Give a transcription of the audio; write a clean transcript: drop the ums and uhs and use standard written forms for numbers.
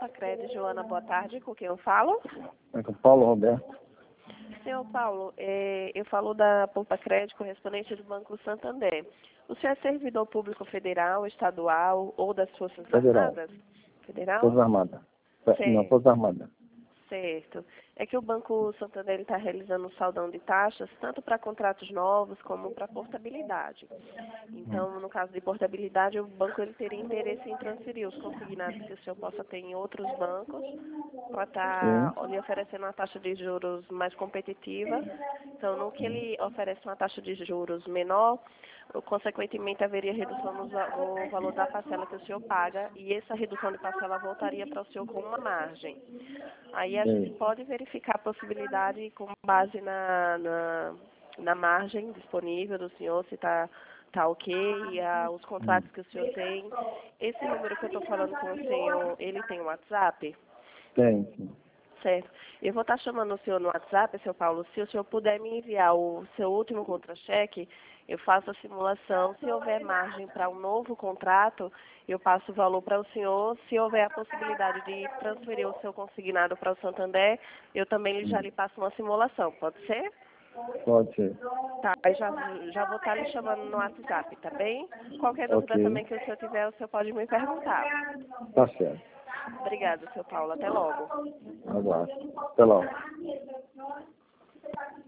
Poupa Joana, boa tarde. Com quem eu falo? É com o Paulo Roberto. Senhor Paulo, eu falo da Poupa correspondente do Banco Santander. O senhor é servidor público federal, estadual ou das Forças Federal. Armadas? Federal? Forças Armadas. Não, Forças Armadas. Certo. É que o Banco Santander está realizando um saldão de taxas, tanto para contratos novos como para portabilidade. Então, no caso de portabilidade, o banco ele teria interesse em transferir os consignados que o senhor possa ter em outros bancos para estar lhe oferecendo uma taxa de juros mais competitiva. Então, no que ele oferece uma taxa de juros menor, consequentemente haveria redução no valor da parcela que o senhor paga e essa redução de parcela voltaria para o senhor com uma margem. Aí a gente pode verificar a possibilidade com base na margem disponível do senhor, se está ok, os contratos que o senhor tem. Esse número que eu estou falando com o senhor, ele tem WhatsApp? Tem, sim. Certo. Eu vou estar chamando o senhor no WhatsApp, seu Paulo. Se o senhor puder me enviar o seu último contra-cheque, eu faço a simulação. Se houver margem para um novo contrato, eu passo o valor para o senhor. Se houver a possibilidade de transferir o seu consignado para o Santander, eu também já lhe passo uma simulação. Pode ser? Pode ser. Tá, eu já vou estar lhe chamando no WhatsApp, tá bem? Qualquer dúvida Ok. também que o senhor tiver, o senhor pode me perguntar. Tá certo. Obrigada, seu Paulo. Até logo. Abraço. Até logo.